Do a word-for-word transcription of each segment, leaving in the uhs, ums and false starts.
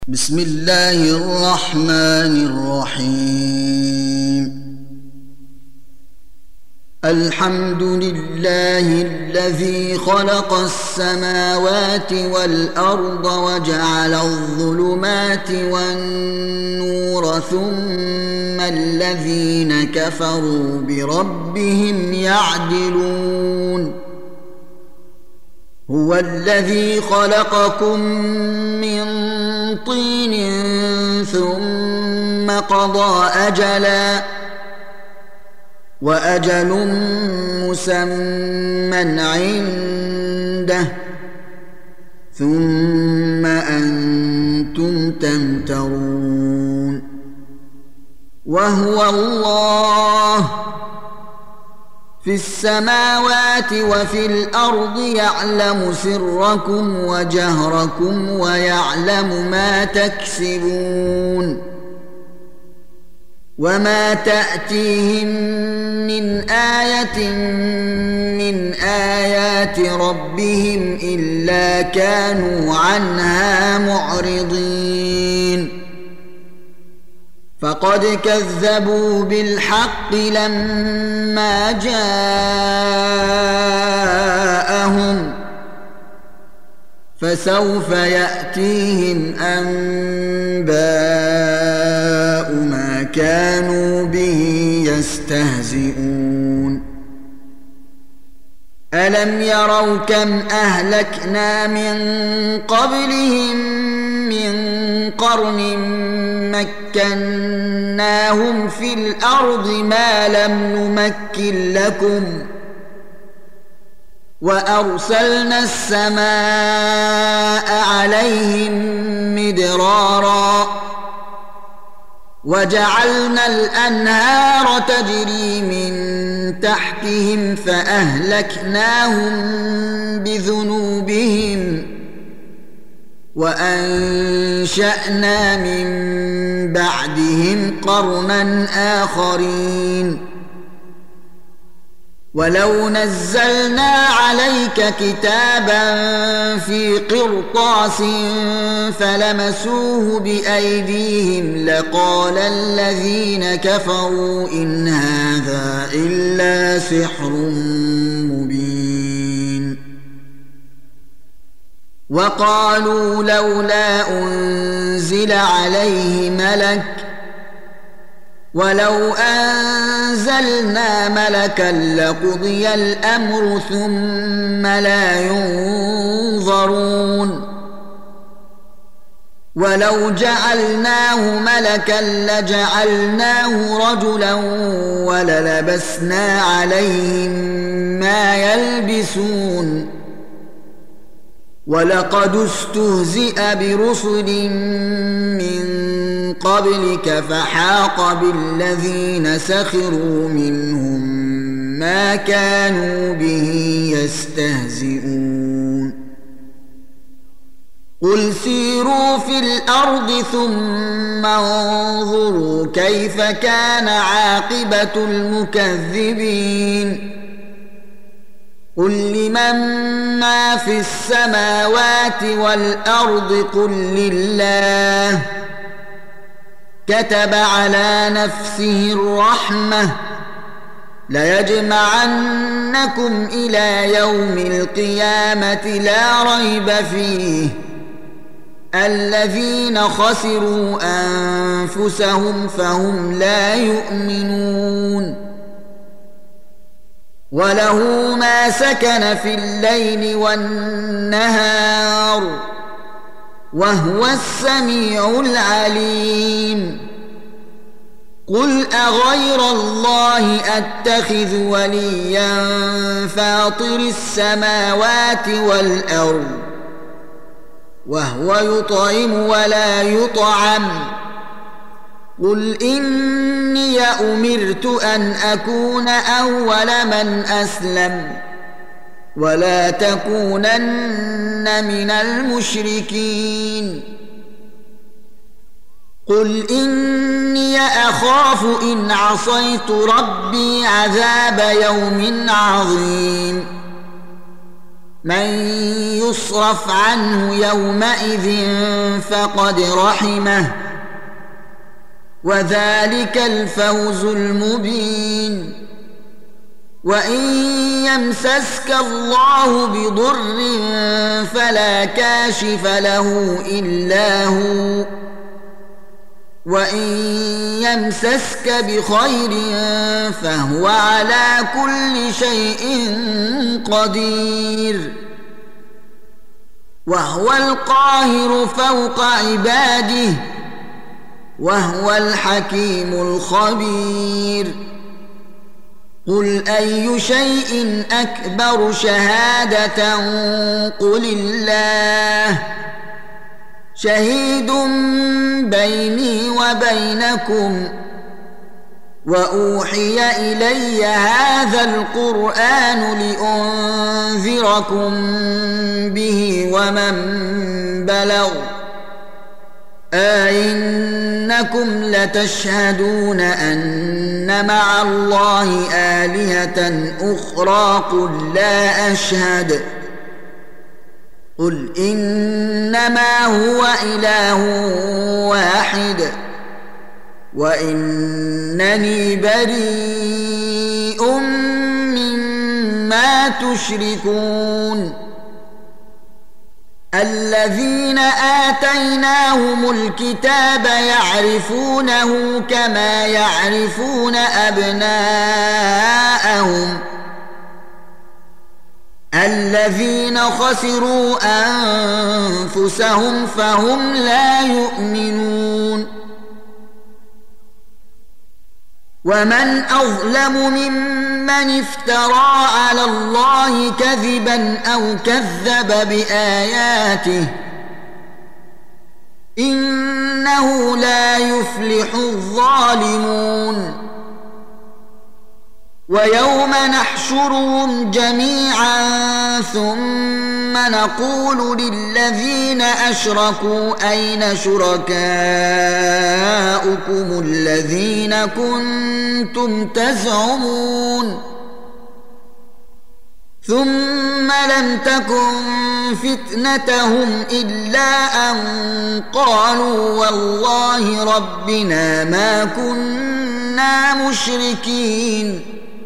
بسم الله الرحمن الرحيم الحمد لله الذي خلق السماوات والأرض وجعل الظلمات والنور ثم الذين كفروا بربهم يعدلون هو الذي خلقكم من طين ثم قضى أجلا وأجل مسمى عنده ثم أنتم تمترون وهو الله في السماوات وفي الأرض يعلم سركم وجهركم ويعلم ما تكسبون وما تأتيهم من آية من آيات ربهم إلا كانوا عنها معرضين فقد كذبوا بالحق لما جاءهم فسوف يأتيهم أنباء ما كانوا به يستهزئون ألم يروا كم أهلكنا من قبلهم من قرن مكناهم في الأرض ما لم نمكن لكم وأرسلنا السماء عليهم مدرارا وجعلنا الأنهار تجري من تحتهم فأهلكناهم بذنوبهم وأنشأنا من بعدهم قرنا آخرين ولو نزلنا عليك كتابا في قرطاس فلمسوه بأيديهم لقال الذين كفروا إن هذا إلا سحر مبين وقالوا لولا أنزل عليه ملك ولو أنزلنا ملكا لقضي الأمر ثم لا ينظرون ولو جعلناه ملكا لجعلناه رجلا وللبسنا عليهم ما يلبسون ولقد استهزئ برسل من قبلك فحاق بالذين سخروا منهم ما كانوا به يستهزئون قل سيروا في الأرض ثم انظروا كيف كان عاقبة المكذبين قل لمن ما في السماوات والأرض قل لله كتب على نفسه الرحمة ليجمعنكم إلى يوم القيامة لا ريب فيه الذين خسروا أنفسهم فهم لا يؤمنون وله ما سكن في الليل والنهار وهو السميع العليم قل أغير الله أتخذ وليا فاطر السماوات والأرض وهو يطعم ولا يطعم قل إني أمرت أن أكون أول من أسلم ولا تكونن من المشركين قل إني أخاف إن عصيت ربي عذاب يوم عظيم من يصرف عنه يومئذ فقد رحمه وذلك الفوز المبين. وإن يمسسك الله بضر فلا كاشف له إلا هو وإن يمسسك بخير فهو على كل شيء قدير وهو القاهر فوق عباده وهو الحكيم الخبير. قل أي شيء أكبر شهادة قل الله شهيد بيني وبينكم وأوحي إلي هذا القرآن لأنذركم به ومن بلغ أئنكم لتشهدون أن مع الله آلهة أخرى قل لا أشهد قل إنما هو إله واحد وإنني بريء مما تشركون. الذين آتيناهم الكتاب يعرفونه كما يعرفون أبناءهم الذين خسروا أنفسهم فهم لا يؤمنون. ومن أظلم ممن افترى على الله كذبا أو كذب بآياته إنه لا يفلح الظالمون. ويوم نحشرهم جميعا ثم نقول للذين أشركوا أين شركاؤكم الذين كنتم تزعمون ثم لم تكن فتنتهم إلا أن قالوا والله ربنا ما كنا مشركين.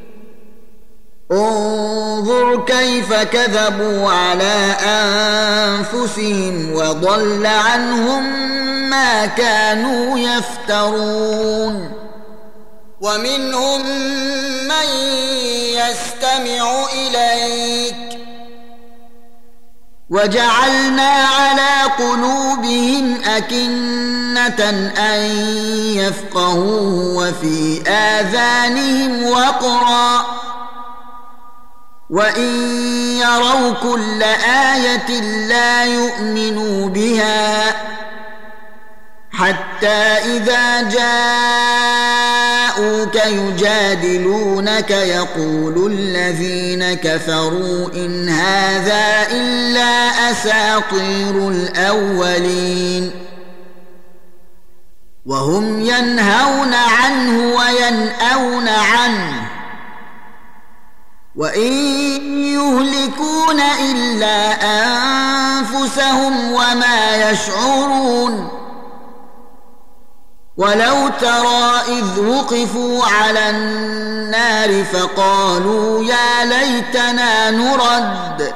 انظر كيف كذبوا على أنفسهم وضل عنهم ما كانوا يفترون. ومنهم من يستمع إليك وجعلنا على قلوبهم أكنة أن يفقهوه وفي آذانهم وقرا وإن يروا كل آية لا يؤمنوا بها حتى إذا جاءوك يجادلونك يقول الذين كفروا إن هذا إلا أساطير الأولين وهم ينهون عنه وينأون عنه وإن يهلكون إلا أنفسهم وما يشعرون. ولو ترى إذ وقفوا على النار فقالوا يا ليتنا نرد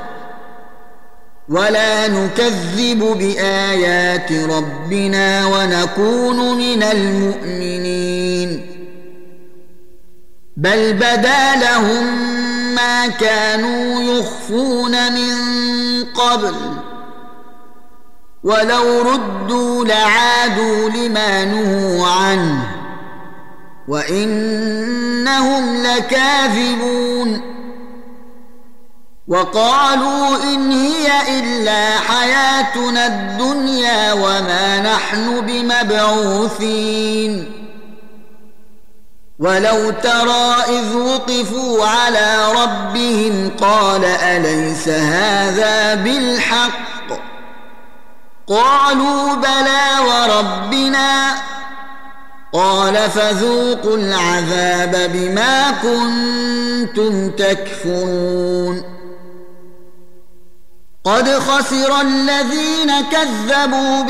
ولا نكذب بآيات ربنا ونكون من المؤمنين بل بدا لهم ما كانوا يخفون من قبل ولو ردوا لعادوا لما نهوا عنه وإنهم لكاذبون. وقالوا إن هي إلا حياتنا الدنيا وما نحن بمبعوثين. ولو ترى إذ وقفوا على ربهم قال أليس هذا بالحق قالوا بلى وربنا قال فذوقوا العذاب بما كنتم تكفرون. قد خسر الذين كذبوا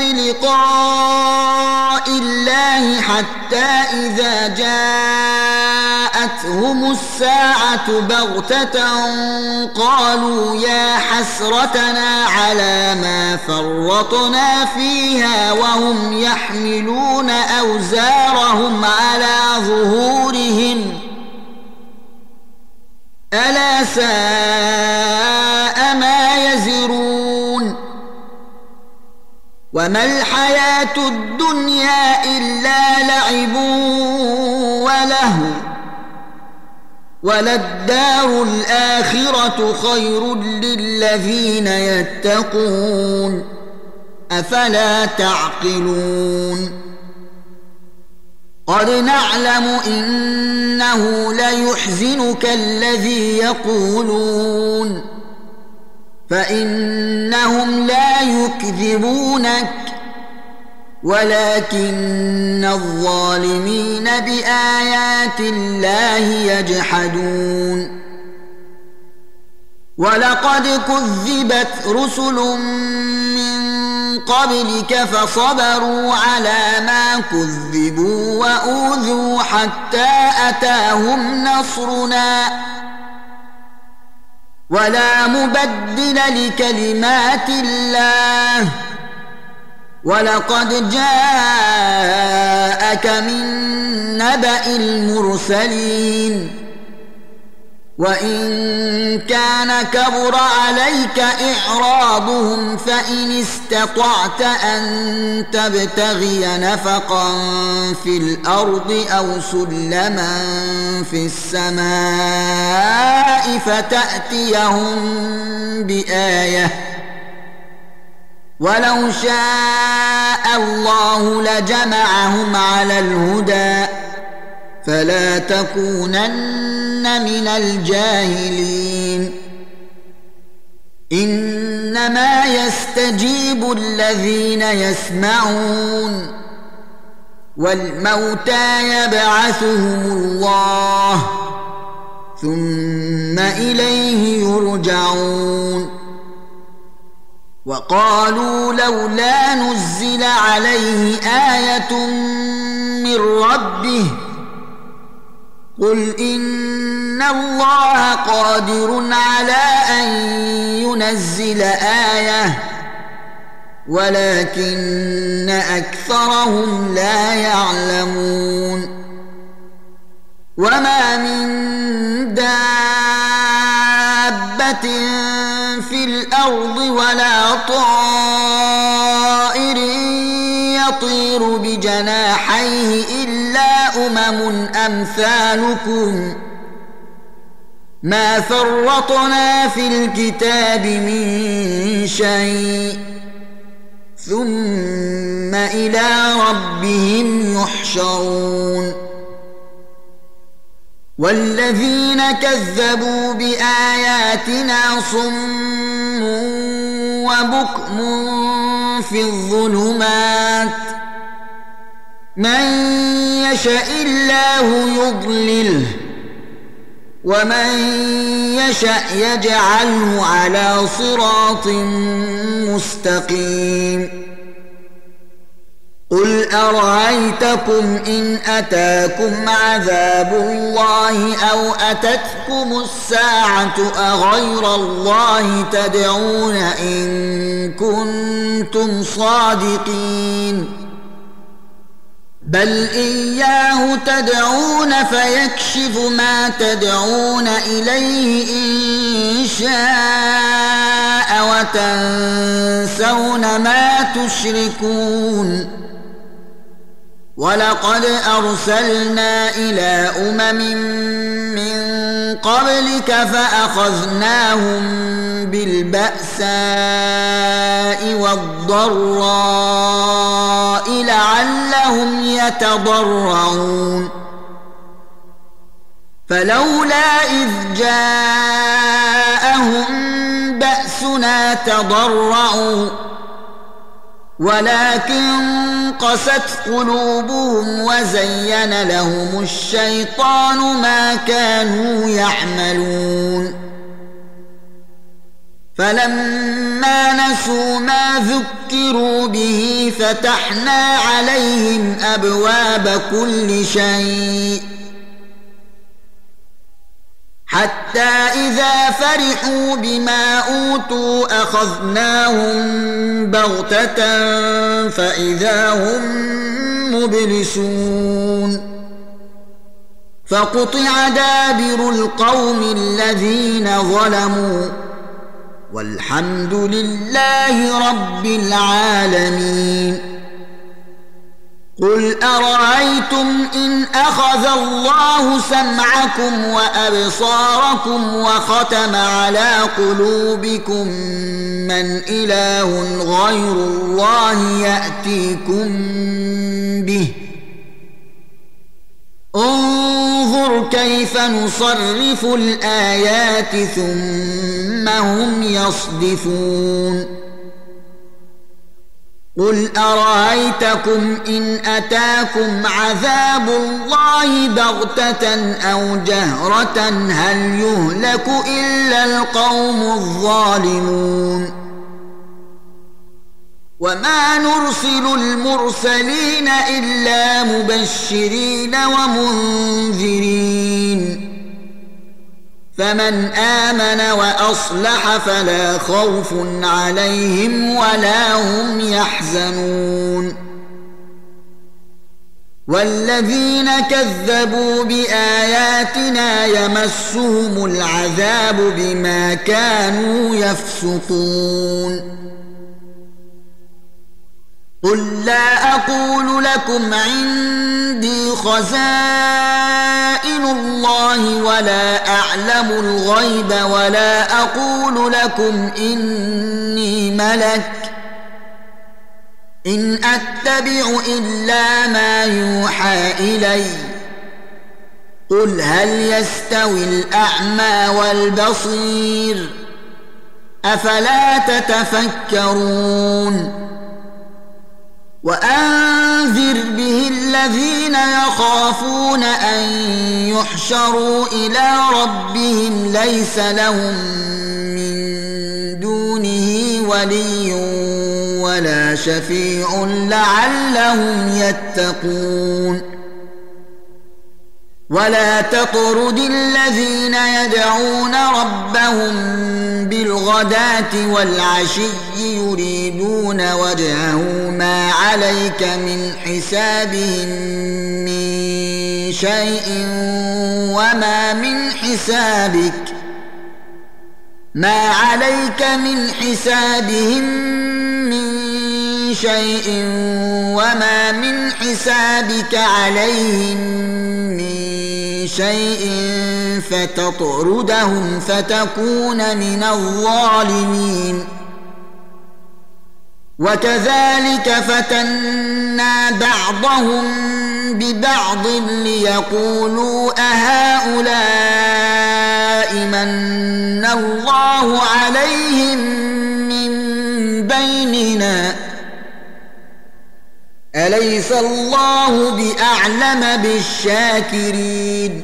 بلقاء الله حتى إذا جاءتهم الساعة بغتة قالوا يا حسرتنا على ما فرطنا فيها وهم يحملون أوزارهم على ظهورهم ألا ساء ما يزرون وما الحياة الدنيا إلا لعب ولهو وللدار الآخرة خير للذين يتقون أفلا تعقلون قد نعلم إنه ليحزنك الذي يقولون فإنهم لا يكذبونك ولكن الظالمين بآيات الله يجحدون ولقد كذبت رسل من قبلك فصبروا على ما كذبوا وأوذوا حتى أتاهم نصرنا ولا مبدل لكلمات الله ولقد جاءك من نبأ المرسلين وإن كان كبر عليك إعراضهم فإن استطعت أن تبتغي نفقا في الأرض أو سلما في السماء فتأتيهم بآية ولو شاء الله لجمعهم على الهدى فلا تكونن من الجاهلين إنما يستجيب الذين يسمعون والموتى يبعثهم الله ثم إليه يرجعون وقالوا لولا نزل عليه آية من ربه قل إن الله قادر على أن ينزل آية ولكن أكثرهم لا يعلمون وما من دابة في الأرض ولا طائر يطير بجناحيه إلا أمم أمثالكم ما فرطنا في الكتاب من شيء ثم إلى ربهم يحشرون والذين كذبوا بآياتنا صم وبكم في الظلمات من يشاء الله يضلله ومن يشاء يجعله على صراط مستقيم قل أرأيتكم إن أتاكم عذاب الله أو أتتكم الساعة أغير الله تدعون إن كنتم صادقين بل إياه تدعون فيكشف ما تدعون إليه إن شاء وتنسون ما تشركون ولقد أرسلنا إلى أمم من قبلك فأخذناهم بالبأساء والضراء لعلهم يتضرعون فلولا إذ جاءهم بأسنا تضرعوا ولكن قست قلوبهم وزين لهم الشيطان ما كانوا يعملون فلما نسوا ما ذكروا به فتحنا عليهم أبواب كل شيء حتى إذا فرحوا بما أوتوا أخذناهم بغتة فإذا هم مبلسون فقطع دابر القوم الذين ظلموا والحمد لله رب العالمين. قل أرأيتم إن أخذ الله سمعكم وأبصاركم وختم على قلوبكم من إله غير الله يأتيكم به انظر كيف نصرف الآيات ثم هم يصدفون. قل أرأيتكم إن أتاكم عذاب الله بغتة أو جهرة هل يهلك إلا القوم الظالمون. وما نرسل المرسلين إلا مبشرين ومنذرين فمن آمن وأصلح فلا خوف عليهم ولا هم يحزنون. والذين كذبوا بآياتنا يمسهم العذاب بما كانوا يفسقون. قل لا أقول لكم عندي خزائن الله ولا أعلم الغيب ولا أقول لكم إني ملك إن أتبع إلا ما يوحى إلي. قل هل يستوي الأعمى والبصير أفلا تتفكرون. وأنذر به الذين يخافون أن يحشروا إلى ربهم ليس لهم من دونه ولي ولا شفيع لعلهم يتقون. ولا تطرد الذين يدعون ربهم بالغداة والعشي يريدون وجهه ما عليك من حسابهم من شيء وما من حسابك ما عليك من حسابهم من شيء وما من حسابك عليهم من شيء فتطردهم فتكون من الظالمين. وكذلك فتنا بعضهم ببعض ليقولوا أهؤلاء من الله عليهم من بيننا أليس الله بأعلم بالشاكرين.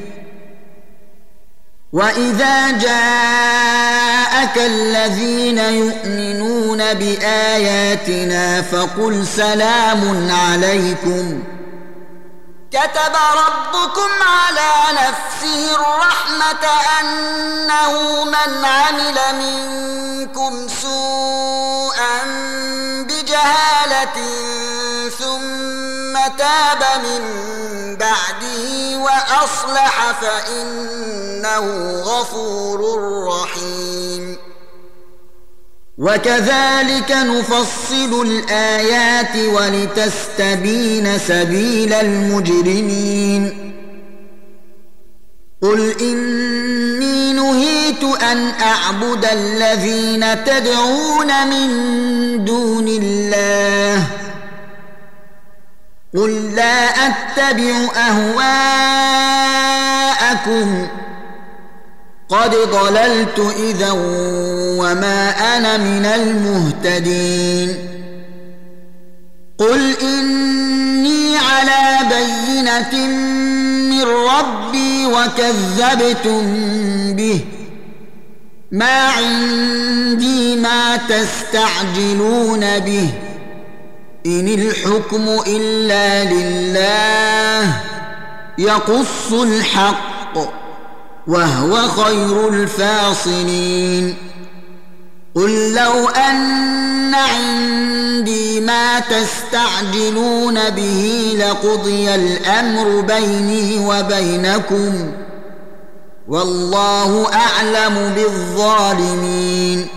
وإذا جاءك الذين يؤمنون بآياتنا فقل سلام عليكم كتب ربكم على نفسه الرحمة أنه من عمل منكم سوءا بجهالة ثم تاب من بعده وأصلح فإنه غفور رحيم. وكذلك نفصل الآيات ولتستبين سبيل المجرمين. قل إني نهيت أن أعبد الذين تدعون من دون الله قل لا أتبع أهواءكم قد ضللت إذا وما أنا من المهتدين. قل إني على بينة من ربي وكذبتم به ما عندي ما تستعجلون به إن الحكم إلا لله يقص الحق وهو خير الفاصلين قل لو أن عندي ما تستعجلون به لقضي الأمر بيني وبينكم والله أعلم بالظالمين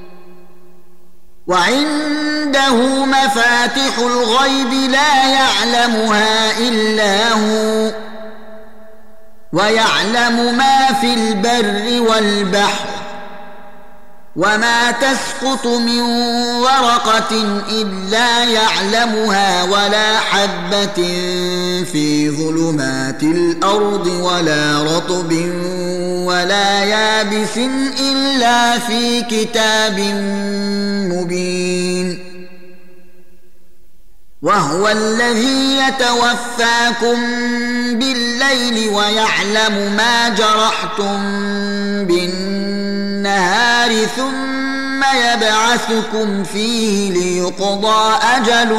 وعنده مفاتح الغيب لا يعلمها إلا هو ويعلم ما في البر والبحر وما تسقط من ورقة إلا يعلمها ولا حبة في ظلمات الأرض ولا رطب ولا يابس إلا في كتاب مبين وهو الذي يتوفاكم بالليل ويعلم ما جرحتم بالنهار ثم يبعثكم فيه ليقضى أجل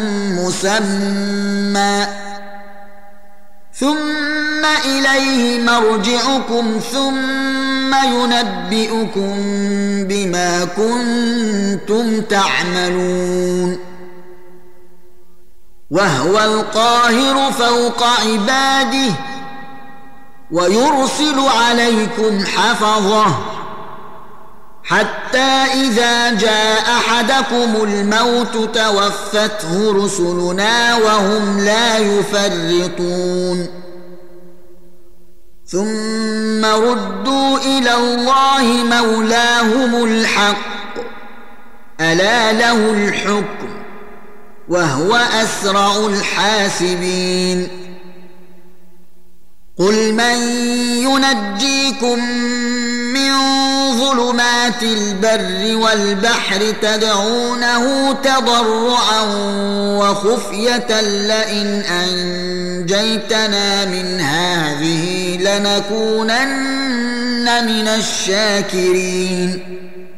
مسمى ثم إليه مرجعكم ثم ينبئكم بما كنتم تعملون وهو القاهر فوق عباده ويرسل عليكم حفظه حتى إذا جاء أحدكم الموت توفته رسلنا وهم لا يفرطون ثم ردوا إلى الله مولاهم الحق ألا له الحكم وهو أسرع الحاسبين قل من ينجيكم من ظلمات البر والبحر تدعونه تضرعا وخفية لئن أنجيتنا من هذه لنكونن من الشاكرين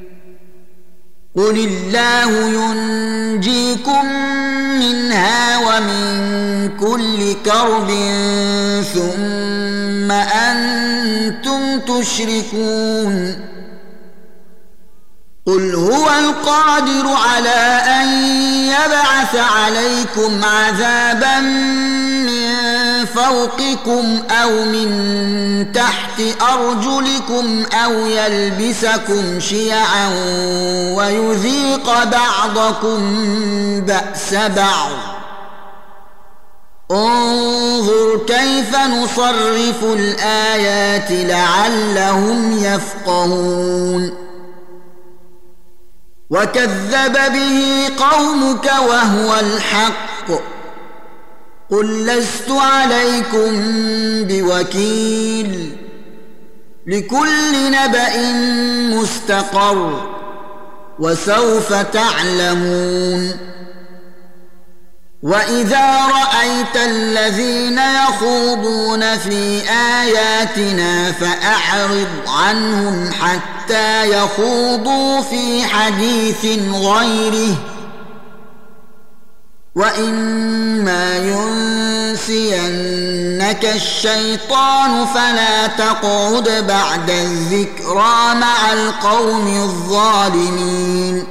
قل الله ينجيكم منها ومن كل كرب ثم أنتم تشركون قل هو القادر على أن يبعث عليكم عذابا من فوقكم أو من تحت أرجلكم أو يلبسكم شيعا ويذيق بعضكم بأس بعض انظر كيف نصرف الآيات لعلهم يفقهون وكذب به قومك وهو الحق قل لست عليكم بوكيل لكل نبأ مستقر وسوف تعلمون وإذا رأيت الذين يخوضون في آياتنا فأعرض عنهم حتى يخوضوا في حديث غيره وإما ينسينك الشيطان فلا تقعد بعد الذكرى مع القوم الظالمين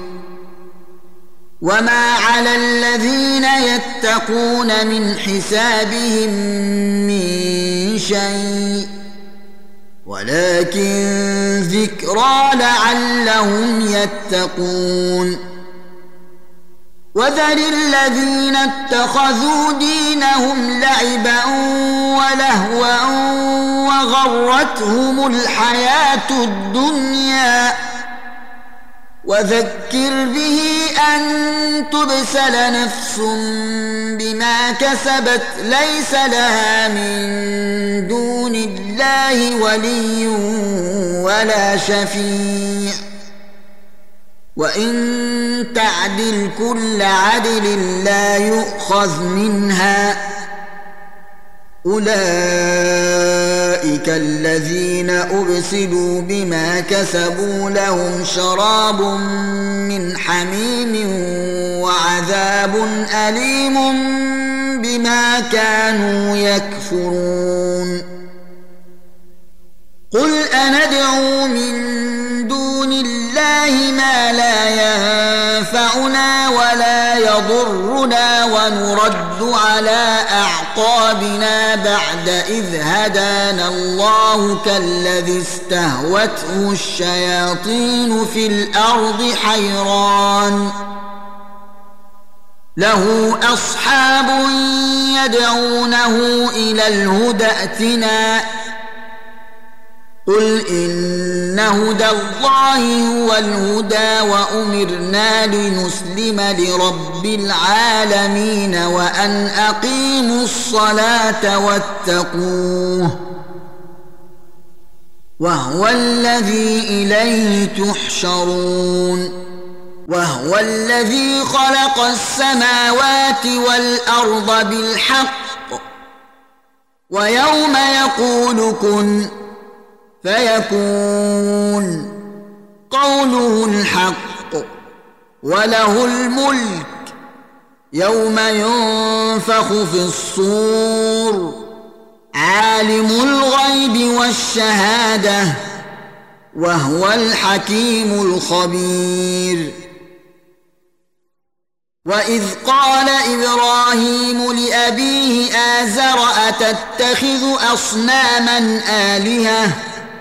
وما على الذين يتقون من حسابهم من شيء ولكن ذكرى لعلهم يتقون وذر الذين اتخذوا دينهم لعبا ولهوا وغرتهم الحياة الدنيا وذكر به أن تبسل نفس بما كسبت ليس لها من دون الله ولي ولا شفيع وإن تعدل كل عدل لا يؤخذ منها أولئك أولئك الذين أبسلوا بما كسبوا لهم شراب من حميم وعذاب أليم بما كانوا يكفرون قل أندعو من دون الله ما لا ينفعنا ولا يضرنا ونرد على أعقابنا بعد إذ هدانا الله كالذي استهوته الشياطين في الأرض حيران له أصحاب يدعونه إلى الهدى ائتنا قل إن هدى الله هو الهدى وأمرنا لنسلم لرب العالمين وأن أقيموا الصلاة واتقوه وهو الذي إليه تحشرون وهو الذي خلق السماوات والأرض بالحق ويوم يقول كن فيكون قوله الحق وله الملك يوم ينفخ في الصور عالم الغيب والشهادة وهو الحكيم الخبير وإذ قال إبراهيم لأبيه آزر أتتخذ أصناما آلهة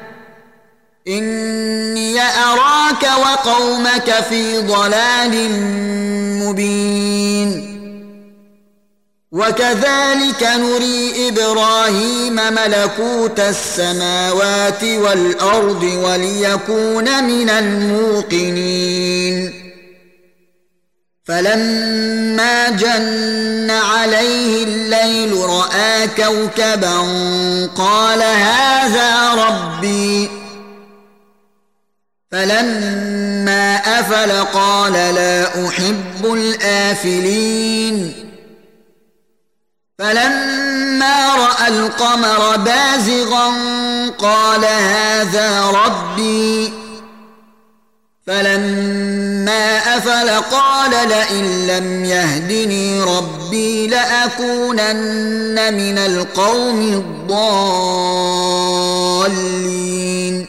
إني أراك وقومك في ضلال مبين وكذلك نري إبراهيم ملكوت السماوات والأرض وليكون من الموقنين فلما جن عليه الليل رأى كوكبا قال هذا ربي فلما أفل قال لا أحب الآفلين فلما رأى القمر بازغا قال هذا ربي فلما أفل قال لئن لم يهدني ربي لأكونن من القوم الضالين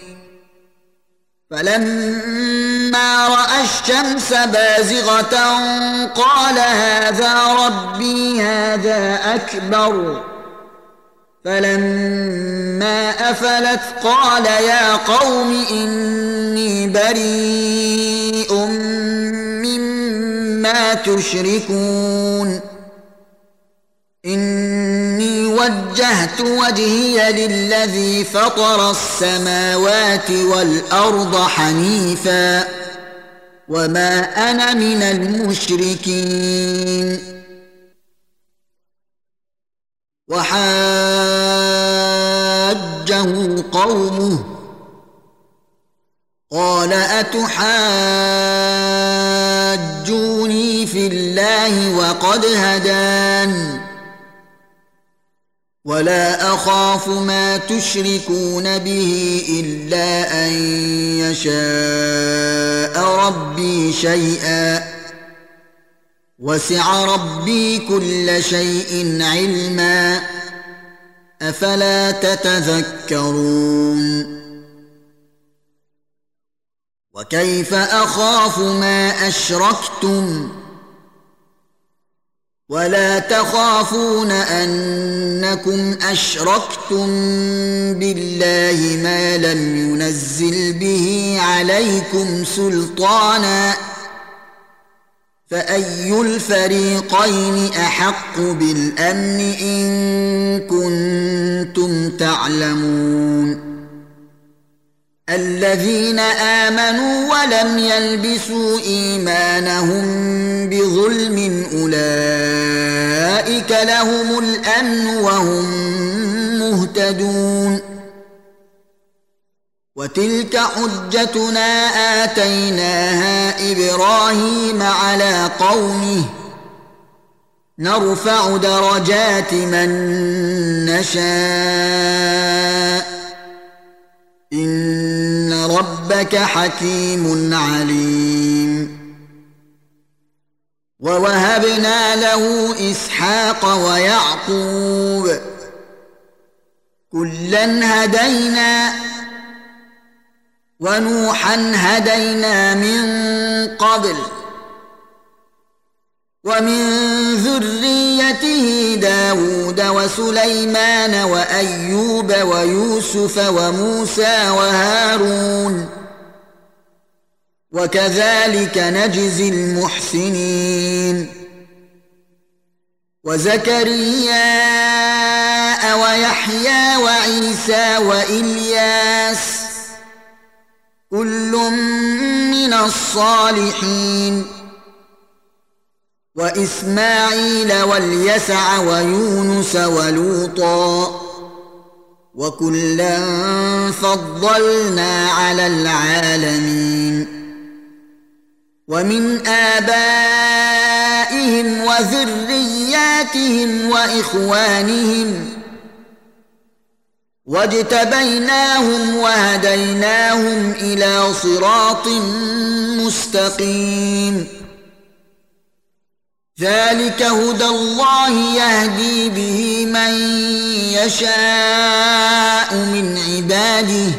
فلما رأى الشمس بازغة قال هذا ربي هذا أكبر فلما أفلت قال يا قوم إني بريء مما تشركون إني وجهت وجهي للذي فطر السماوات والأرض حنيفا وما أنا من المشركين وحاجه قومه قال أتحاجوني في الله وقد هدان ولا أخاف ما تشركون به إلا أن يشاء ربي شيئا وسع ربي كل شيء علما أفلا تتذكرون وكيف أخاف ما أشركتم ولا تخافون أنكم أشركتم بالله ما لم ينزل به عليكم سلطانا فأي الفريقين أحق بالأمن إن كنتم تعلمون الذين آمنوا ولم يلبسوا إيمانهم بظلم أولئك لهم الأمن وهم مهتدون وتلك حجتنا آتيناها إبراهيم على قومه نرفع درجات من نشاء إن ربك حكيم عليم ووهبنا له إسحاق ويعقوب كلا هدينا ونوحا هدينا من قبل ومن ذريته داود وسليمان وأيوب ويوسف وموسى وهارون وكذلك نجزي المحسنين وزكريا ويحيى وعيسى وإلياس كل من الصالحين وإسماعيل واليسع ويونس ولوطا وكلا فضلنا على العالمين ومن آبائهم وذرياتهم وإخوانهم واجتبيناهم وهديناهم إلى صراط مستقيم ذلك هدى الله يهدي به من يشاء من عباده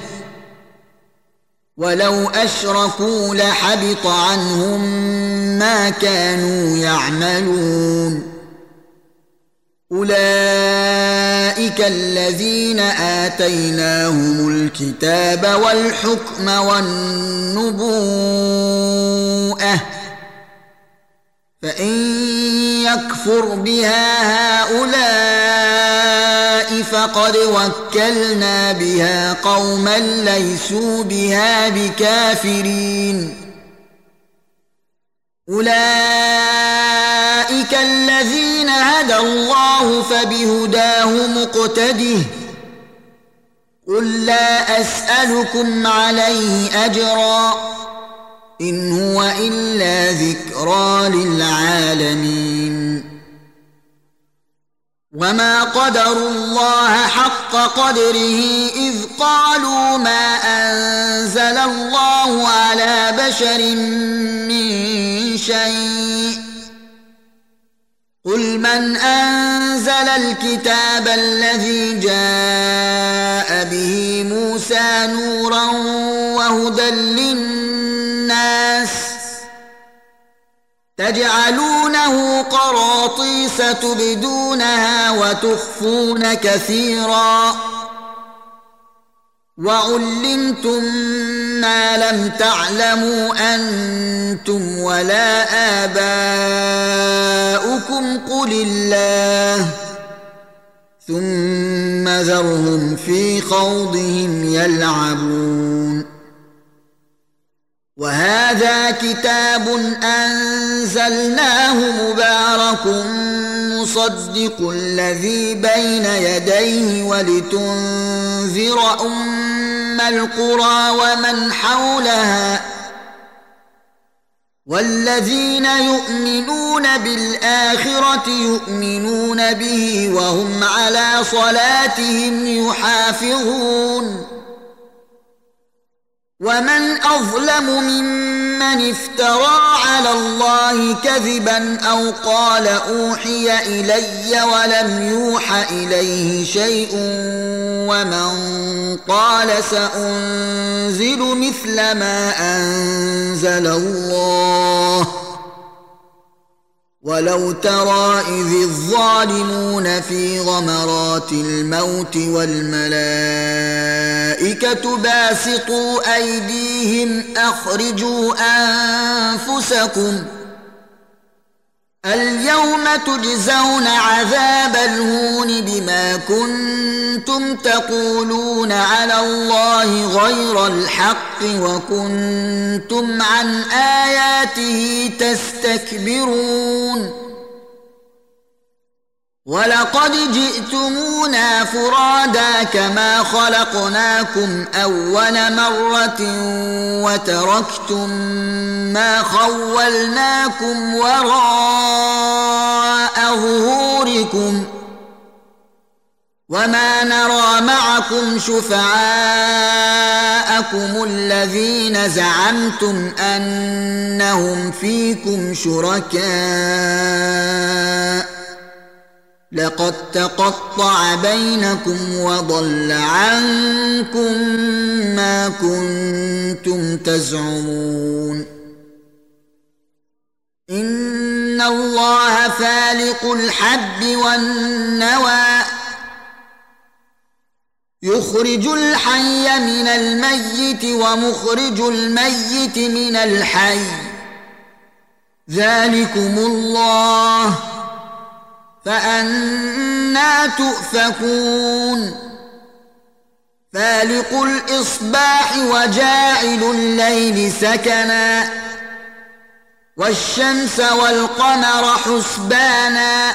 ولو أشركوا لحبط عنهم ما كانوا يعملون أولئك الذين آتيناهم الكتاب والحكم والنبوءة فإن يكفر بها هؤلاء فقد وكلنا بها قوما ليسوا بها بكافرين أولئك الذين هدى الله فبهداه مقتده قل لا أسألكم عليه أجرا إن هو إلا ذكرى للعالمين وما قدروا الله حق قدره إذ قالوا ما أنزل الله على بشر من شيء قل من أنزل الكتاب الذي جاء به موسى نورا وهدى للناس تجعلونه قراطيس تبدونها وتخفون كثيرا وعلمتم ما لم تعلموا أنتم ولا آباؤكم قل الله ثم ذرهم في خوضهم يلعبون وهذا كتاب أنزلناه مبارك مصدق الذي بين يديه ولتنذر أم القرى ومن حولها والذين يؤمنون بالآخرة يؤمنون به وهم على صلاتهم يحافظون ومن أظلم ممن افترى على الله كذبا أو قال أوحي إلي ولم يوح إليه شيء ومن قال سأنزل مثل ما أنزل الله ولو ترى إذ الظالمون في غمرات الموت والملائكة باسطوا أيديهم أخرجوا أنفسكم اليوم تجزون عذاب الهون بما كنتم تقولون على الله غير الحق وكنتم عن آياته تستكبرون ولقد جئتمونا فرادا كما خلقناكم أول مرة وتركتم ما خولناكم وراء ظهوركم وما نرى معكم شفعاءكم الذين زعمتم أنهم فيكم شركاء لقد تقطع بينكم وضل عنكم ما كنتم تزعمون إن الله فالق الحب والنوى يخرج الحي من الميت ومخرج الميت من الحي ذلكم الله فأنى تؤفكون فالق الإصباح وجاعل الليل سكنا والشمس والقمر حسبانا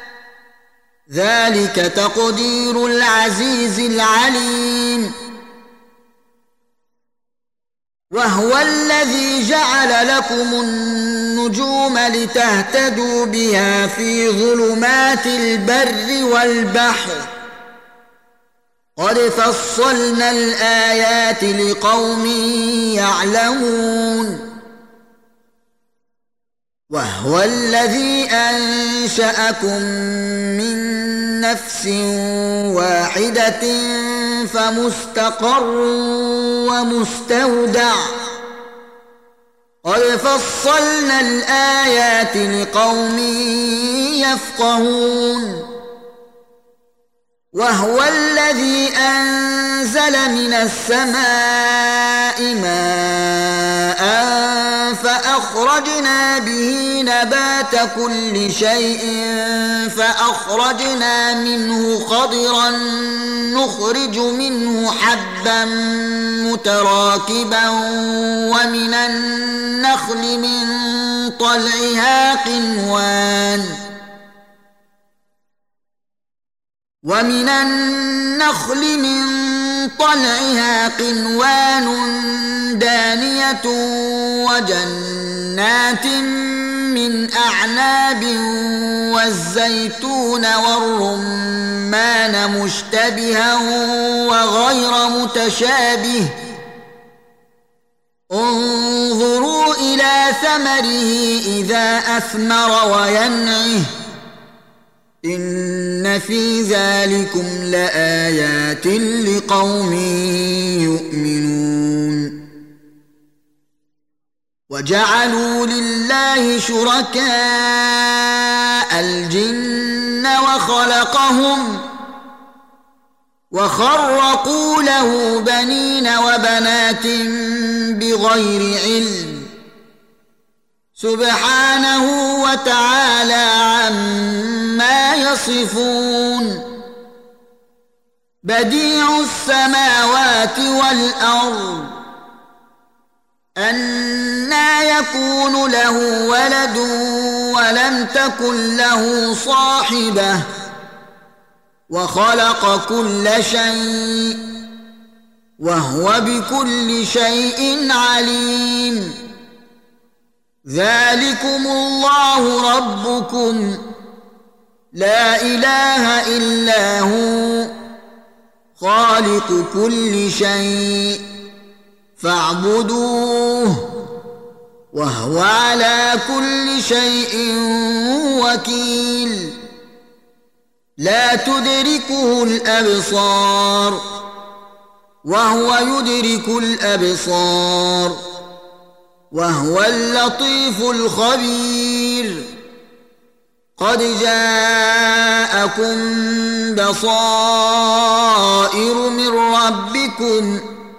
ذلك تقدير العزيز العليم وهو الذي جعل لكم النجوم لتهتدوا بها في ظلمات البر والبحر قد فصلنا الآيات لقوم يعلمون وهو الذي أنشأكم من نفس واحدة فمستقر ومستودع قد فصلنا الآيات لقوم يفقهون وهو الذي أنزل من السماء ماء فأخرجنا به نبات كل شيء فأخرجنا منه خضرا نخرج منه حبا متراكبا ومن النخل من طلعها قنوان ومن النخل من طلعها قنوان دانية وجنات من أعناب والزيتون والرمان مشتبها وغير متشابه انظروا إلى ثمره إذا أثمر وينعه إن في ذلكم لآيات لقوم يؤمنون وجعلوا لله شركاء الجن وخلقهم وخرقوا له بنين وبنات بغير علم سبحانه وتعالى عما يصفون بديع السماوات والأرض أنى يكون له ولد ولم تكن له صاحبة وخلق كل شيء وهو بكل شيء عليم ذلكم الله ربكم لا إله إلا هو خالق كل شيء فاعبدوه وهو على كل شيء وكيل لا تدركه الأبصار وهو يدرك الأبصار وهو اللطيف الخبير قد جاءكم بصائر من ربكم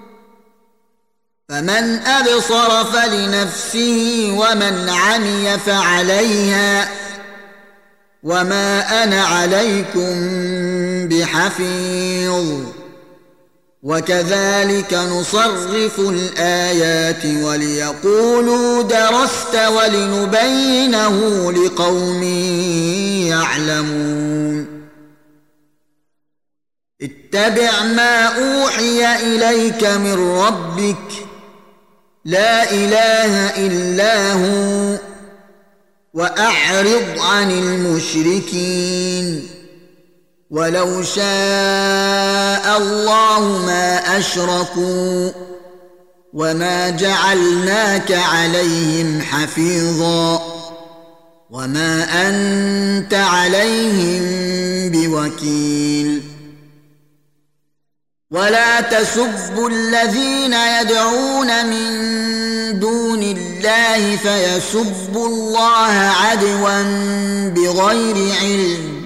فمن أبصر فلنفسه ومن عمي فعليها وما أنا عليكم بحفيظ وكذلك نصرف الآيات وليقولوا درست ولنبينه لقوم يعلمون اتبع ما أوحي إليك من ربك لا إله إلا هو وأعرض عن المشركين ولو شاء الله ما أشركوا وما جعلناك عليهم حفيظا وما أنت عليهم بوكيل ولا تسبوا الذين يدعون من دون الله فيسبوا الله عدوا بغير علم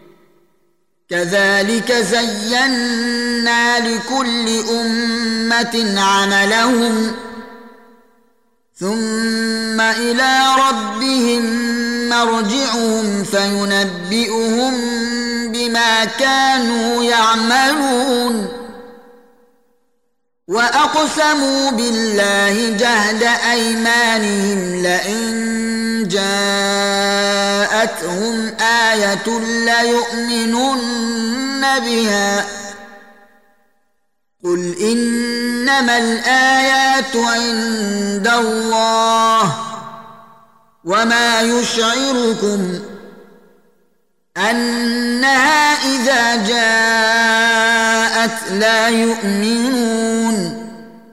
كذلك زينا لكل أمة عملهم ثم إلى ربهم مرجعهم فينبئهم بما كانوا يعملون وأقسموا بالله جهد أيمانهم لئن جاءتهم آية ليؤمنن بها قل إنما الآيات عند الله وما يشعركم أنها إذا جاءت لا يؤمنون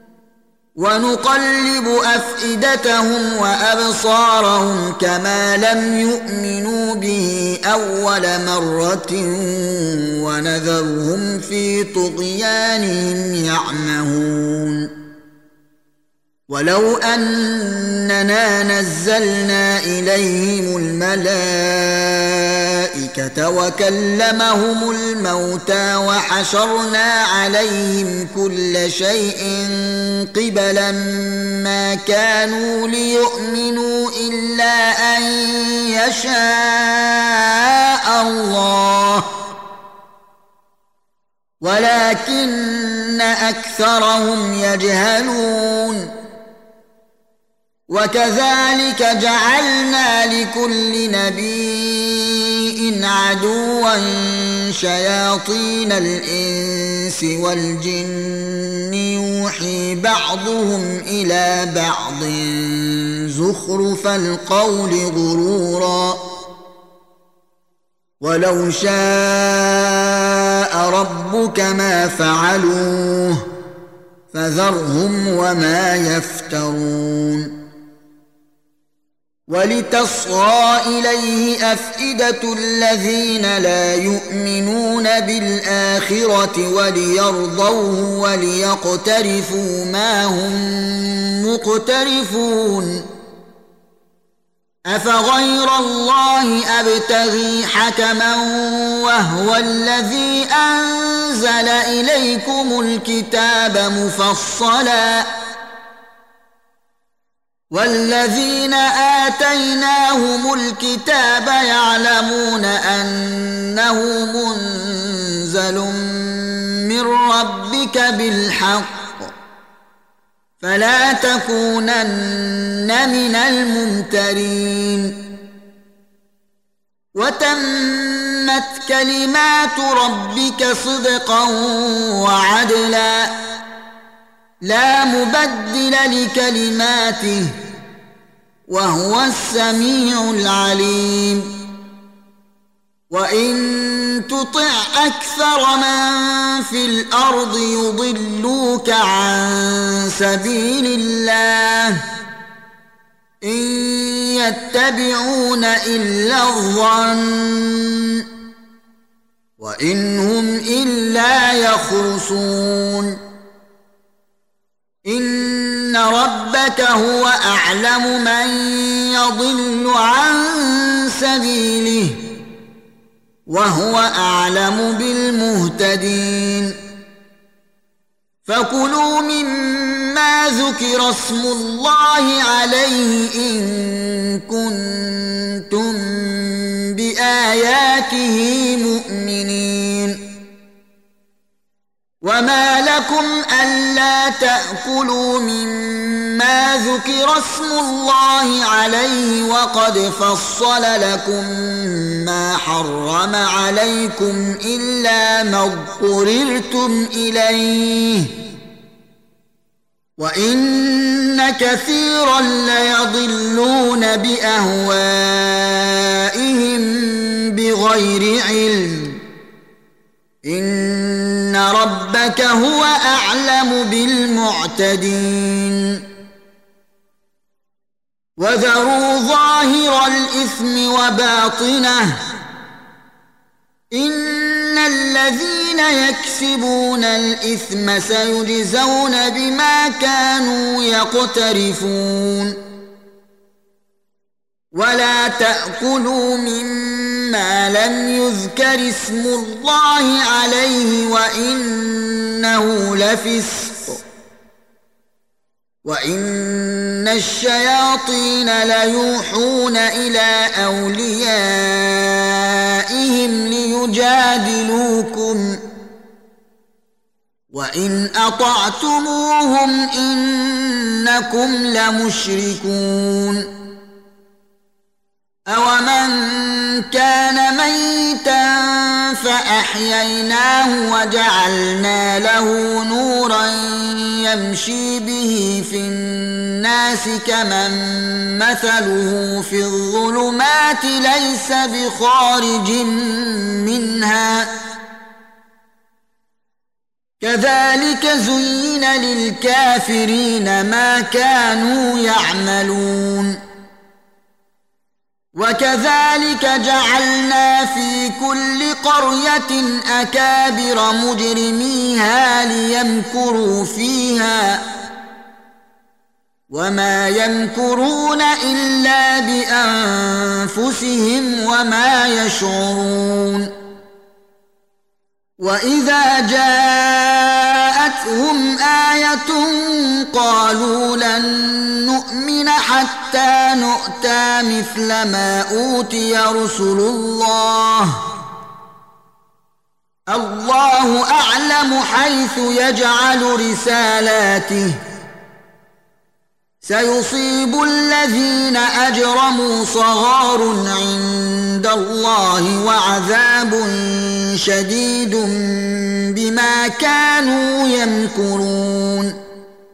ونقلب أفئدتهم وأبصارهم كما لم يؤمنوا به أول مرة ونذرهم في طغيانهم يعمهون ولو أننا نزلنا إليهم الملائكة وكلمهم الموتى وحشرنا عليهم كل شيء قبلا ما كانوا ليؤمنوا إلا أن يشاء الله ولكن أكثرهم يجهلون وكذلك جعلنا لكل نبي عدوا شياطين الإنس والجن يوحي بعضهم إلى بعض زخرف القول غرورا ولو شاء ربك ما فعلوه فذرهم وما يفترون ولتصغى إليه أفئدة الذين لا يؤمنون بالآخرة وليرضوه وليقترفوا ما هم مقترفون أفغير الله أبتغي حكما وهو الذي أنزل إليكم الكتاب مفصلا والذين آتيناهم الكتاب يعلمون أنه منزل من ربك بالحق فلا تكونن من الممترين وتمت كلمات ربك صدقا وعدلا لا مبدل لكلماته وهو السميع العليم وإن تطع أكثر من في الأرض يضلوك عن سبيل الله إن يتبعون إلا الظن وإن هم إلا يخرصون إن ربك هو أعلم من يضل عن سبيله وهو أعلم بالمهتدين فكلوا مما ذكر اسم الله عليه إن كنتم بآياته مؤمنين وما لكم تأكلوا مما ذكر اسم الله عليه وقد فصل لكم ما حرم عليكم إلا ما اضطررتم إليه وإن كثيرا ليضلون بأهوائهم بغير علم إن ربك هو أعلم بالمعتدين وذروا ظاهر الإثم وباطنه إن الذين يكسبون الإثم سيجزون بما كانوا يقترفون ولا تأكلوا مما لم يذكر اسم الله عليه وإنه لفسق وإن الشياطين ليوحون إلى أوليائهم ليجادلوكم وإن أطعتموهم إنكم لمشركون أومن كان ميتا فأحييناه وجعلنا له نورا يمشي به في الناس كمن مثله في الظلمات ليس بخارج منها كذلك زين للكافرين ما كانوا يعملون وكذلك جعلنا في كل قرية أكابر مجرميها ليمكروا فيها وما يمكرون إلا بأنفسهم وما يشعرون وإذا جاءتهم آية قالوا لن نؤمن حتى نؤتى مثل ما أوتي رسل الله الله أعلم حيث يجعل رسالاته سيصيب الذين أجرموا صغار عند الله وعذاب شديد بما كانوا يمكرون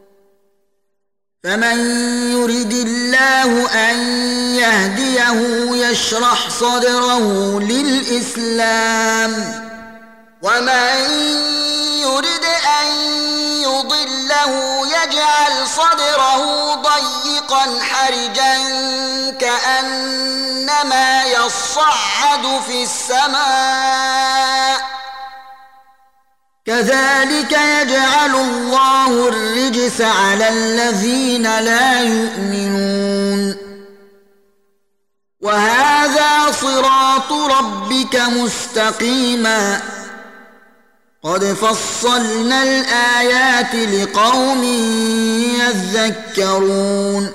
فمن يرد الله أن يهديه يشرح صدره للإسلام ومن يرد أن يضله يجعل صدره ضيقا حرجا كأنما يصعد في السماء كذلك يجعل الله الرجس على الذين لا يؤمنون وهذا صراط ربك مستقيما قد فصلنا الآيات لقوم يذكرون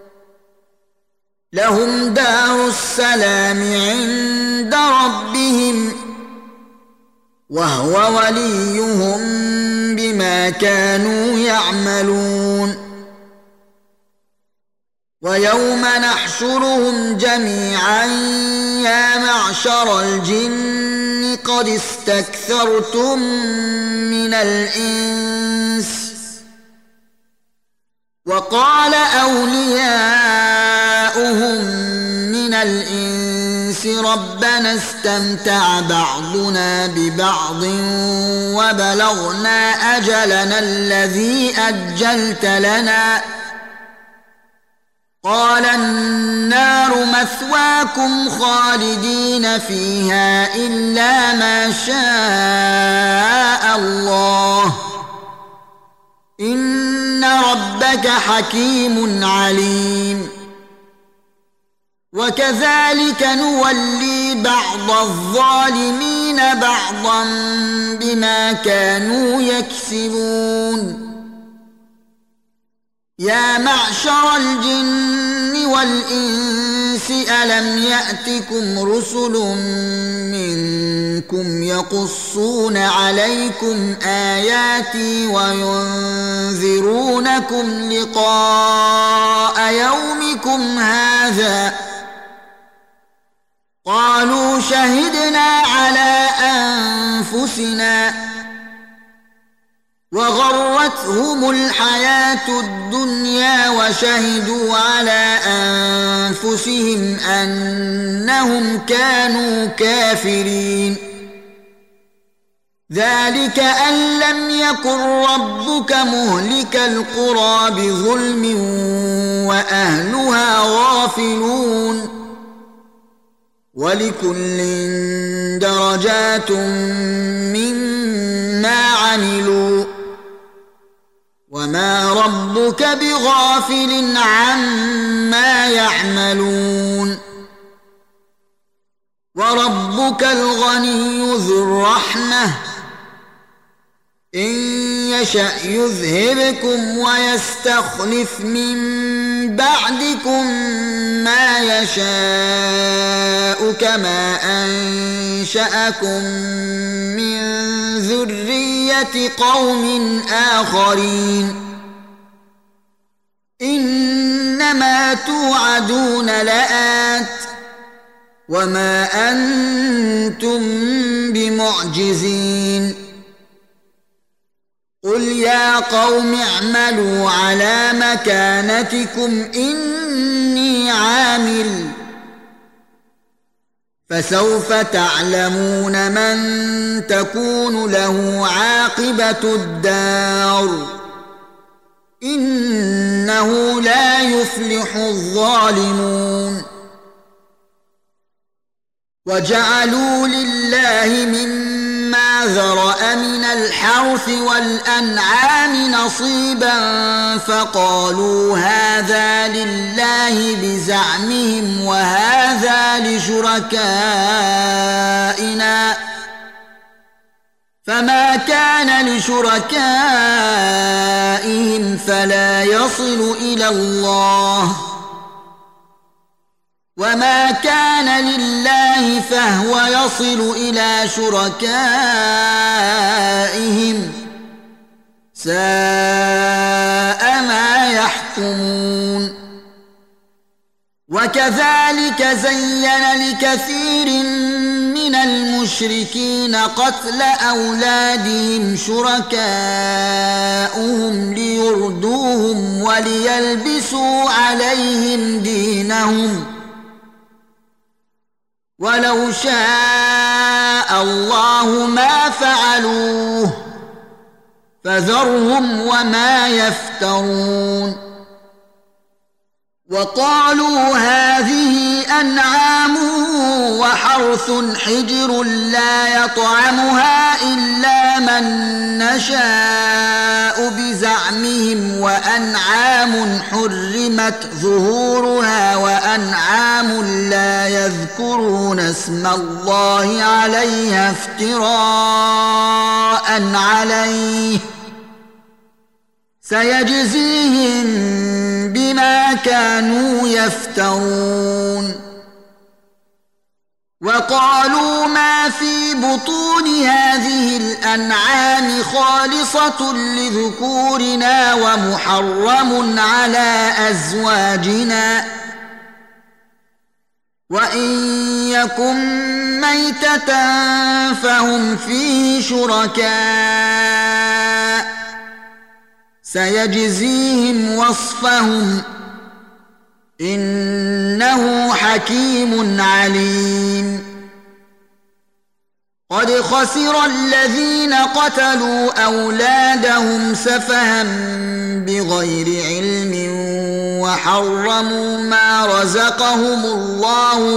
لهم دار السلام عند ربهم وهو وليهم بما كانوا يعملون ويوم نحشرهم جميعا يا معشر الجن قد استكثرتم من الإنس وقال أولياؤهم من الإنس ربنا استمتع بعضنا ببعض وبلغنا أجلنا الذي أجلت لنا قال النار مثواكم خالدين فيها إلا ما شاء الله إن ربك حكيم عليم وكذلك نولي بعض الظالمين بعضا بما كانوا يكسبون يا معشر الجن والإنس الإنس ألم يأتكم رسل منكم يقصون عليكم آياتي وينذرونكم لقاء يومكم هذا قالوا شهدنا على أنفسنا وغرتهم الحياة الدنيا وشهدوا على أنفسهم أنهم كانوا كافرين ذلك أن لم يكن ربك مهلك القرى بظلم وأهلها غافلون ولكل درجات مما عملوا وما ربك بغافل عما يعملون وربك الغني ذو الرحمة إن يشأ يذهبكم ويستخلف من بعدكم ما يشاء كما أنشأكم من ذرية قوم آخرين إنما توعدون لآت وما أنتم بمعجزين قل يا قوم اعملوا على مكانتكم إني عامل فسوف تعلمون من تكون له عاقبة الدار إنه لا يفلح الظالمون وجعلوا لله مما ذرأ من الحرث والأنعام نصيبا فقالوا هذا لله بزعمهم وهذا لشركائنا فما كان لشركائهم فلا يصل إلى الله وما كان لله فهو يصل إلى شركائهم ساء ما يحكمون وكذلك زين لكثير من المشركين قتل أولادهم شركاؤهم ليردوهم وليلبسوا عليهم دينهم ولو شاء الله ما فعلوه فذرهم وما يفترون وقالوا هذه أنعام وحرث حجر لا يطعمها إلا من نشاء بزعمهم وأنعام حرمت ظهورها وأنعام لا يذكرون اسم الله عليها افتراء عليه سيجزيهم بما كانوا يفترون وقالوا ما في بطون هذه الأنعام خالصة لذكورنا ومحرم على أزواجنا وإن يكن ميتة فهم فيه شركاء سيجزيهم وصفهم إنه حكيم عليم قد خسر الذين قتلوا أولادهم سفها بغير علم وحرموا ما رزقهم الله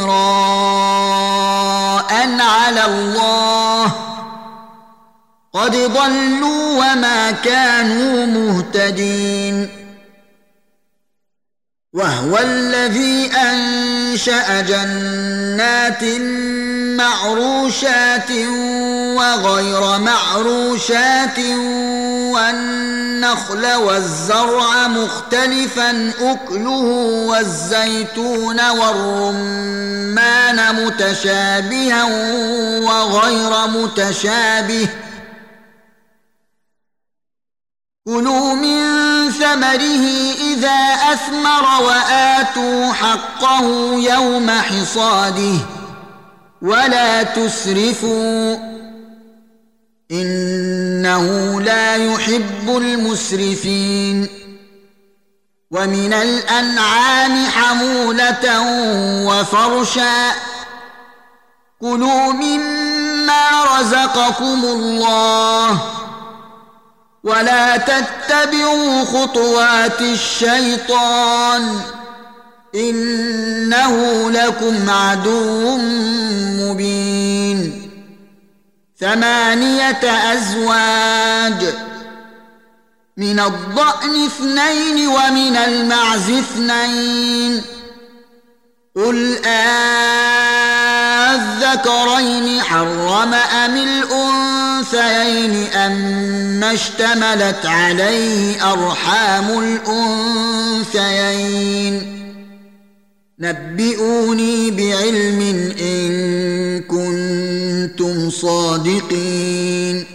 افتراء على الله قد ضلوا وما كانوا مهتدين وهو الذي أنشأ جنات معروشات وغير معروشات والنخل والزرع مختلفا أكله والزيتون والرمان متشابها وغير متشابه كلوا من ثمره إذا أثمر وآتوا حقه يوم حصاده ولا تسرفوا إنه لا يحب المسرفين ومن الأنعام حمولة وفرشا كلوا مما رزقكم الله ولا تتبعوا خطوات الشيطان إنه لكم عدو مبين ثمانية أزواج من الضأن اثنين ومن المعز اثنين قل أذكرين حرم أم الأنثيين أما اشتملت عليه أرحام الأنثيين نبئوني بعلم إن كنتم صادقين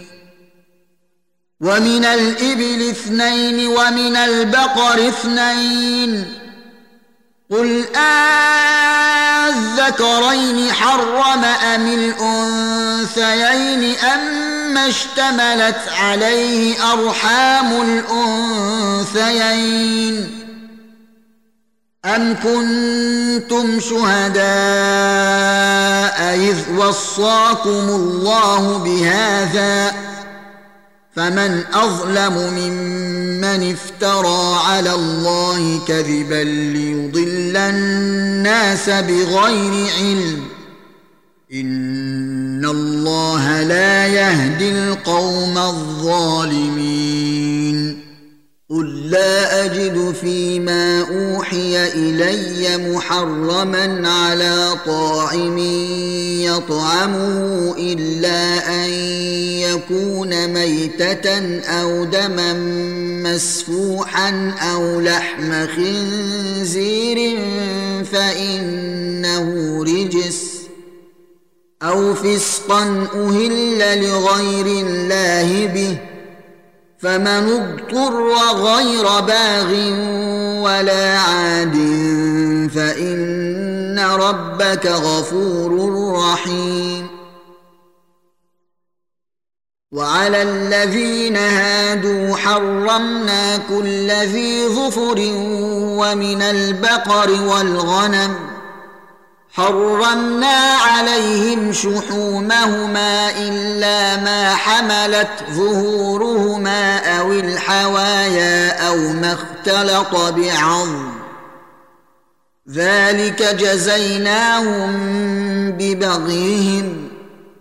ومن الإبل اثنين ومن البقر اثنين قل أذكرين حرم أم الأنثيين أما اشتملت عليه أرحام الأنثيين أم كنتم شهداء إذ وصاكم الله بهذا فمن أظلم ممن افترى على الله كذبا ليضل الناس بغير علم إن الله لا يهدي القوم الظالمين قل لا أجد فيما أوحي إلي محرما على طاعم يطعمه إلا أن يكون ميتة أو دما مسفوحا أو لحم خنزير فإنه رجس أو فسقا أهل لغير الله به فمن اضطر غير باغ ولا عاد فإن ربك غفور رحيم وعلى الذين هادوا حرمنا كل ذي ظفر ومن البقر والغنم حرمنا عليهم شحومهما إلا ما حملت ظهورهما أو الحوايا أو ما اختلط بعظم ذلك جزيناهم ببغيهم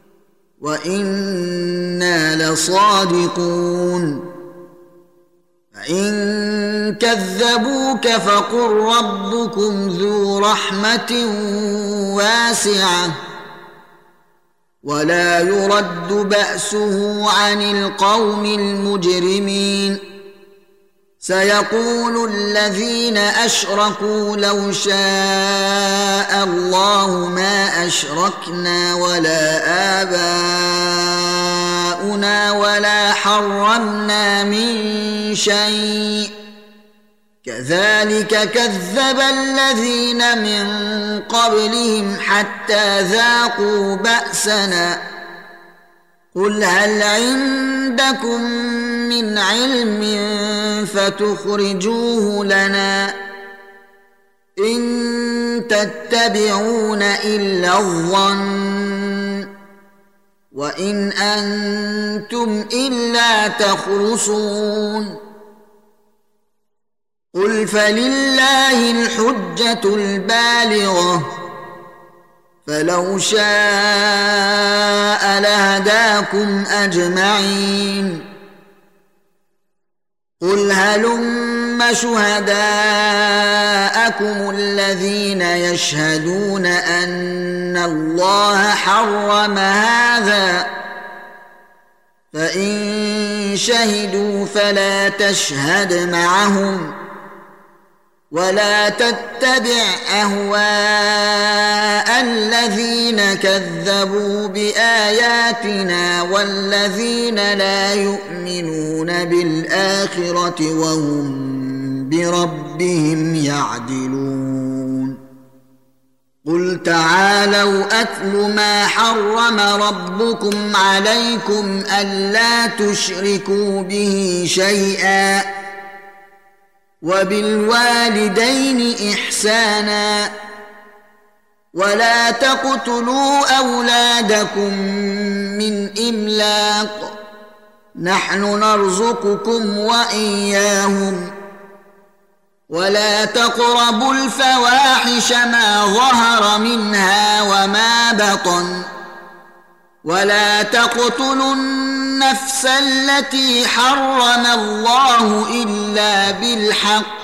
وإنا لصادقون فإن كذبوك فقل ربكم ذو رحمة واسعة ولا يرد بأسه عن القوم المجرمين سيقول الذين أشركوا لو شاء الله ما أشركنا ولا آباؤنا ولا حرمنا من شيء كذلك كذب الذين من قبلهم حتى ذاقوا بأسنا قل هل عندكم من علم فتخرجوه لنا إن تتبعون إلا الظن وإن أنتم إلا تخرصون قل فلله الحجة البالغة فلو شاء لهداكم أجمعين قل هلم شهداءكم الذين يشهدون أن الله حرم هذا فإن شهدوا فلا تشهد معهم ولا تتبع أهواء الذين كذبوا بآياتنا والذين لا يؤمنون بالآخرة وهم بربهم يعدلون قل تعالوا أتل ما حرم ربكم عليكم ألا تشركوا به شيئا وبالوالدين إحسانا ولا تقتلوا أولادكم من إملاق نحن نرزقكم وإياهم ولا تقربوا الفواحش ما ظهر منها وما بطن ولا تقتلوا النفس التي حرم الله إلا بالحق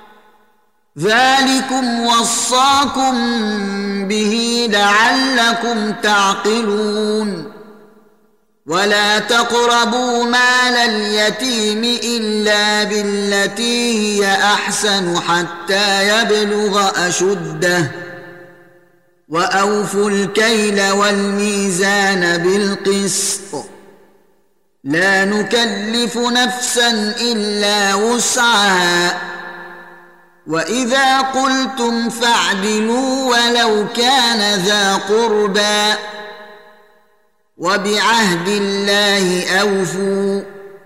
ذلكم وصاكم به لعلكم تعقلون ولا تقربوا مال اليتيم إلا بالتي هي أحسن حتى يبلغ أشده وأوفوا الكيل والميزان بالقسط لا نكلف نفسا إلا وسعها وإذا قلتم فاعدلوا ولو كان ذا قربى وبعهد الله أوفوا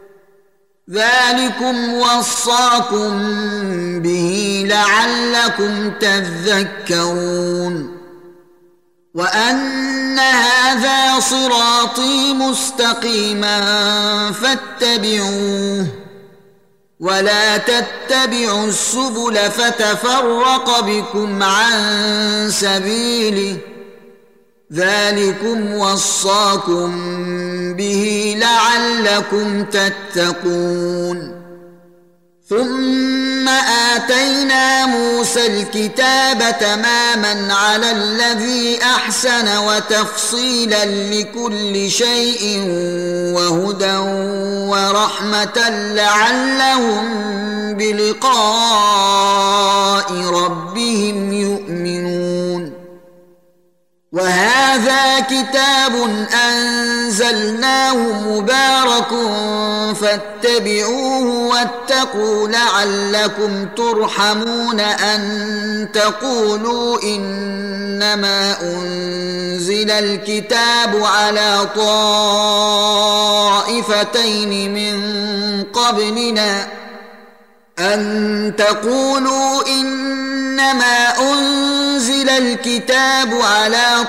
ذلكم وصاكم به لعلكم تذكرون وأن هذا صراطي مستقيما فاتبعوه ولا تتبعوا السبل فتفرق بكم عن سبيله ذلكم وصاكم به لعلكم تتقون ثم آتينا موسى الكتاب تماما على الذي أحسن وتفصيلا لكل شيء وهدى ورحمة لعلهم بلقاء ربهم يؤمنون وهذا كتاب أنزلناه مبارك فاتبعوه واتقوا لعلكم ترحمون أن تقولوا إنما أنزل الكتاب على طائفتين من قبلنا أن تقولوا إنما أنزل الكتاب على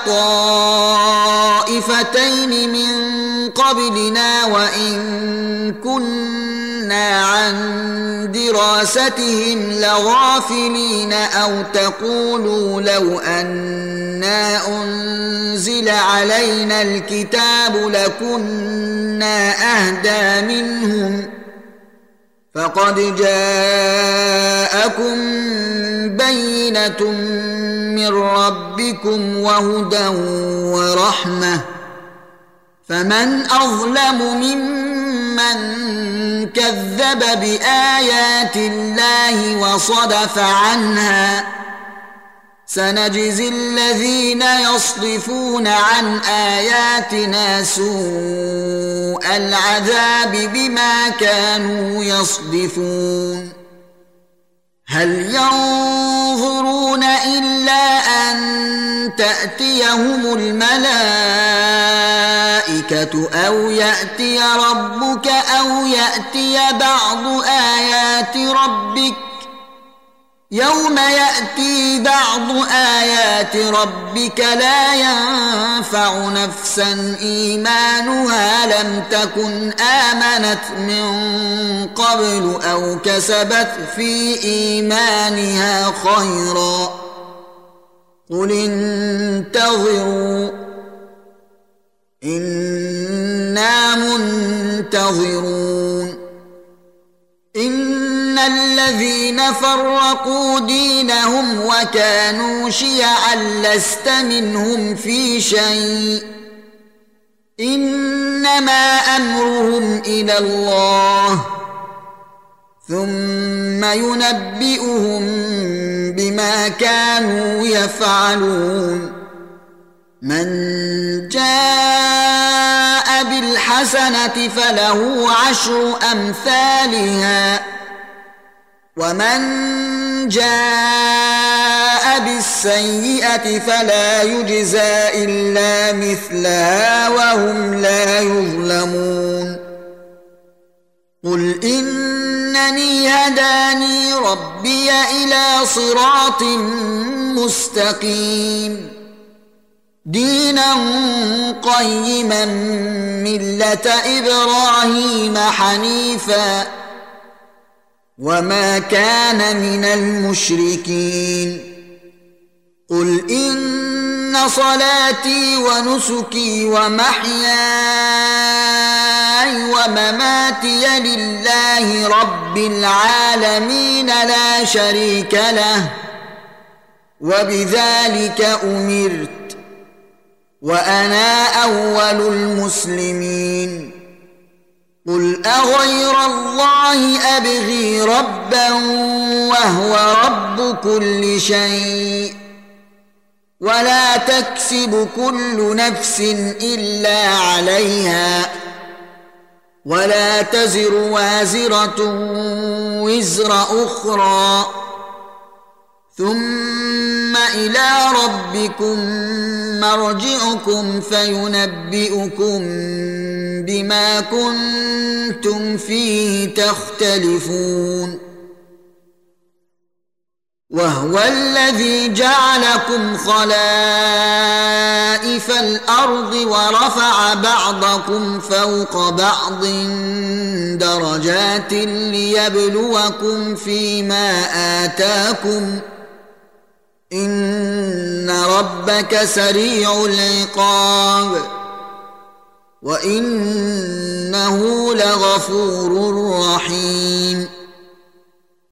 طائفتين من قبلنا وإن كنا عن دراستهم لغافلين أو تقولوا لو أنا أنزل علينا الكتاب لكنا أهدى منهم فقد جاءكم بينة من ربكم وهدى ورحمة فمن أظلم ممن كذب بآيات الله وصدف عنها سنجزي الذين يصدفون عن آياتنا سوء العذاب بما كانوا يصدفون هل ينظرون إلا أن تأتيهم الملائكة أو يأتي ربك أو يأتي بعض آيات ربك يوم يأتي بعض آيات ربك لا ينفع نفسا إيمانها لم تكن آمنت من قبل أو كسبت في إيمانها خيرا قل انتظروا إنا منتظرون إن الذين فرقوا دينهم وكانوا شيعا لست منهم في شيء إنما أمرهم إلى الله ثم ينبئهم بما كانوا يفعلون من جاء بالحسنة فله عشر أمثالها ومن جاء بالسيئة فلا يجزى إلا مثلها وهم لا يظلمون قل إنني هداني ربي إلى صراط مستقيم دينا قيما ملة إبراهيم حنيفا وما كان من المشركين قل إن صلاتي ونسكي ومحياي ومماتي لله رب العالمين لا شريك له وبذلك أمرت وأنا أول المسلمين قل أغير الله أبغي ربا وهو رب كل شيء ولا تكسب كل نفس إلا عليها ولا تزر وازرة وزر أخرى ثم إلى ربكم مرجعكم فينبئكم بما كنتم فيه تختلفون وهو الذي جعلكم خلائف الأرض ورفع بعضكم فوق بعض درجات ليبلوكم فيما آتاكم إن ربك سريع العقاب وإنه لغفور رحيم